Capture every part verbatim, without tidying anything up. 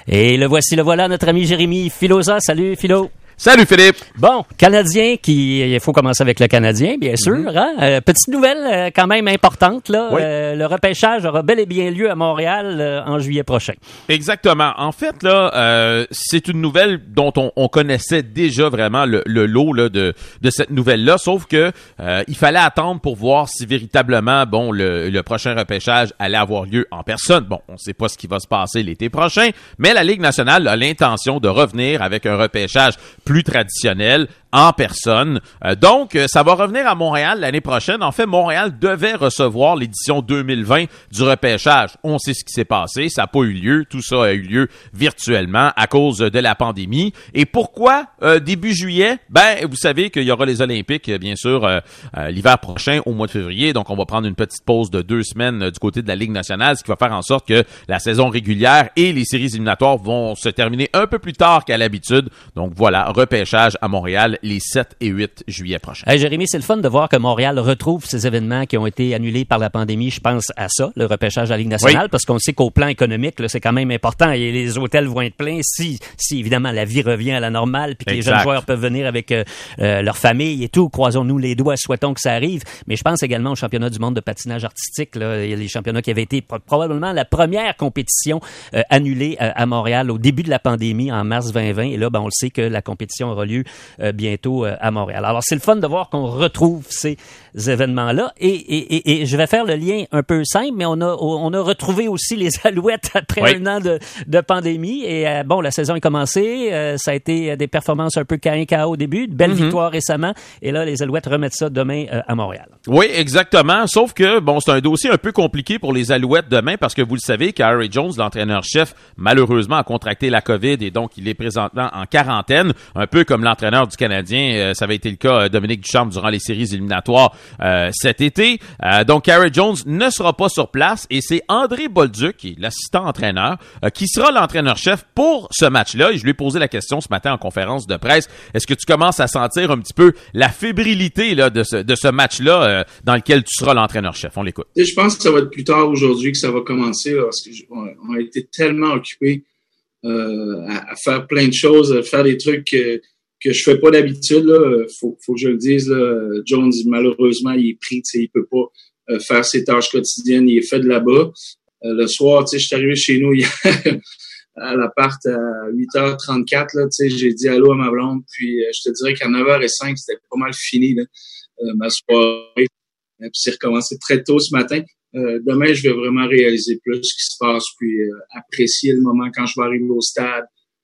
Et le voici, le voilà, notre ami Jérémy Filosa. Salut, Philo. Salut Philippe! Bon, Canadien qui, il faut commencer avec le Canadien, bien sûr. Mm-hmm. Hein? Euh, petite nouvelle euh, quand même importante, là. Oui. Euh, le repêchage aura bel et bien lieu à Montréal euh, en juillet prochain. Exactement. En fait, là, euh, c'est une nouvelle dont on, on connaissait déjà vraiment le, le lot là, de, de cette nouvelle-là, sauf que euh, il fallait attendre pour voir si véritablement, bon, le, le prochain repêchage allait avoir lieu en personne. Bon, on ne sait pas ce qui va se passer l'été prochain, mais la Ligue nationale a l'intention de revenir avec un repêchage plus traditionnel, en personne. Euh, donc, euh, ça va revenir à Montréal l'année prochaine. En fait, Montréal devait recevoir l'édition deux mille vingt du repêchage. On sait ce qui s'est passé. Ça n'a pas eu lieu. Tout ça a eu lieu virtuellement à cause de la pandémie. Et pourquoi euh, début juillet? Ben, vous savez qu'il y aura les Olympiques, bien sûr, euh, euh, l'hiver prochain, au mois de février. Donc, on va prendre une petite pause de deux semaines euh, du côté de la Ligue nationale, ce qui va faire en sorte que la saison régulière et les séries éliminatoires vont se terminer un peu plus tard qu'à l'habitude. Donc, voilà, repêchage à Montréal les sept et huit juillet prochains. Hey, Jérémy, c'est le fun de voir que Montréal retrouve ces événements qui ont été annulés par la pandémie. Je pense à ça, le repêchage à la Ligue nationale, oui. Parce qu'on sait qu'au plan économique, là, c'est quand même important et les hôtels vont être pleins si, si évidemment, la vie revient à la normale puis que exact. Les jeunes joueurs peuvent venir avec euh, euh, leur famille et tout. Croisons-nous les doigts, souhaitons que ça arrive. Mais je pense également au championnat du monde de patinage artistique. Là. Il y a les championnats qui avaient été probablement la première compétition euh, annulée euh, à Montréal au début de la pandémie en mars vingt vingt. Et là, ben, on le sait que la compétition aura lieu euh, bientôt euh, à Montréal. Alors, c'est le fun de voir qu'on retrouve ces événements-là. Et, et, et, et je vais faire le lien un peu simple, mais on a, on a retrouvé aussi les Alouettes après oui. un an de, de pandémie. Et euh, bon, la saison est commencée. Euh, ça a été des performances un peu K O au début, de belles mm-hmm. victoires récemment. Et là, les Alouettes remettent ça demain euh, à Montréal. Oui, exactement. Sauf que, bon, c'est un dossier un peu compliqué pour les Alouettes demain parce que vous le savez, Harry Jones, l'entraîneur-chef, malheureusement a contracté la COVID et donc il est présentement en quarantaine, un peu comme l'entraîneur du Canadien. Euh, ça avait été le cas, euh, Dominique Ducharme, durant les séries éliminatoires euh, cet été. Euh, donc, Harry Jones ne sera pas sur place et c'est André Bolduc, qui est l'assistant-entraîneur, euh, qui sera l'entraîneur-chef pour ce match-là. Et je lui ai posé la question ce matin en conférence de presse. Est-ce que tu commences à sentir un petit peu la fébrilité là, de ce, de ce match-là euh, dans lequel tu seras l'entraîneur-chef? On l'écoute. Je pense que ça va être plus tard aujourd'hui que ça va commencer là, parce qu'on a été tellement occupés euh, à, à faire plein de choses, à faire des trucs que, que je fais pas d'habitude. Là. Faut, faut que je le dise. Là. Jones, malheureusement, il est pris. Il peut pas euh, faire ses tâches quotidiennes. Il est fait de là-bas. Euh, le soir, je suis arrivé chez nous hier à l'appart à huit heures trente-quatre. Là, j'ai dit allô à ma blonde. Puis euh, je te dirais qu'à neuf heures cinq, c'était pas mal fini là, euh, ma soirée. Puis c'est recommencé très tôt ce matin. Euh, demain, je vais vraiment réaliser plus ce qui se passe, puis euh, apprécier le moment quand je vais arriver au stade.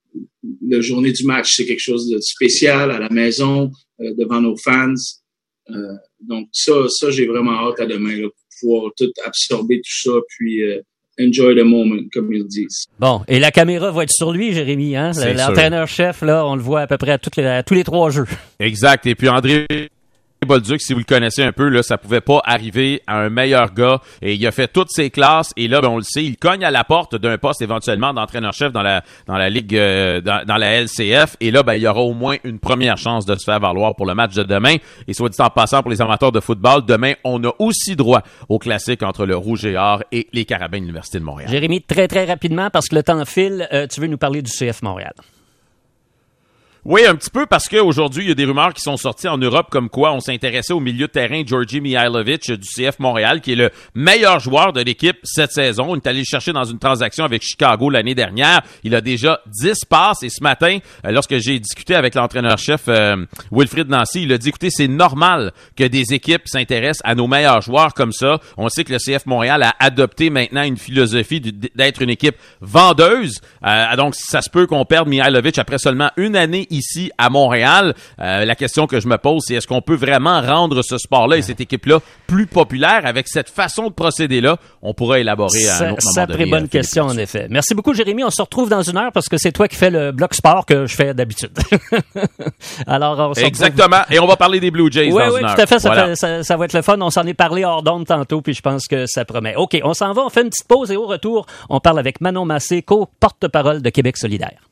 La journée du match, c'est quelque chose de spécial à la maison, euh, devant nos fans. Euh, donc ça, ça j'ai vraiment hâte à demain, là, pour pouvoir tout absorber tout ça, puis euh, enjoy the moment, comme ils disent. Bon, et la caméra va être sur lui, Jérémy, hein? L'entraîneur-chef, là, on le voit à peu près à, toutes les, à tous les trois jeux. Exact. Et puis André Bolduc, si vous le connaissez un peu, là, ça pouvait pas arriver à un meilleur gars. Et il a fait toutes ses classes. Et là, ben, on le sait, il cogne à la porte d'un poste éventuellement d'entraîneur-chef dans la dans la ligue, euh, dans, dans la L C F. Et là, ben, il y aura au moins une première chance de se faire valoir pour le match de demain. Et soit dit en passant, pour les amateurs de football, demain, on a aussi droit au classique entre le Rouge et Or et les Carabins de l'Université de Montréal. Jérémy, très très rapidement, parce que le temps file, euh, tu veux nous parler du C F Montréal? Oui, un petit peu parce qu'aujourd'hui, il y a des rumeurs qui sont sorties en Europe comme quoi on s'intéressait au milieu de terrain Georgi Mihailovic du C F Montréal, qui est le meilleur joueur de l'équipe cette saison. On est allé le chercher dans une transaction avec Chicago l'année dernière. Il a déjà dix passes et ce matin, lorsque j'ai discuté avec l'entraîneur-chef euh, Wilfried Nancy, il a dit, écoutez, c'est normal que des équipes s'intéressent à nos meilleurs joueurs comme ça. On sait que le C F Montréal a adopté maintenant une philosophie d'être une équipe vendeuse. Euh, donc, ça se peut qu'on perde Mihailovic après seulement une année ici à Montréal. Euh, la question que je me pose, c'est est-ce qu'on peut vraiment rendre ce sport-là et cette équipe-là plus populaire avec cette façon de procéder-là? On pourra élaborer à un autre moment donné. Sacrée bonne question, en effet. Merci beaucoup, Jérémy. On se retrouve dans une heure parce que c'est toi qui fais le bloc sport que je fais d'habitude. Alors, on se Exactement. retrouve... Et on va parler des Blue Jays oui, dans oui, une heure. Oui, tout à fait. Ça, voilà. fait ça, ça va être le fun. On s'en est parlé hors d'onde tantôt, puis je pense que ça promet. OK, on s'en va. On fait une petite pause et au retour, on parle avec Manon Massé, co-porte-parole de Québec solidaire.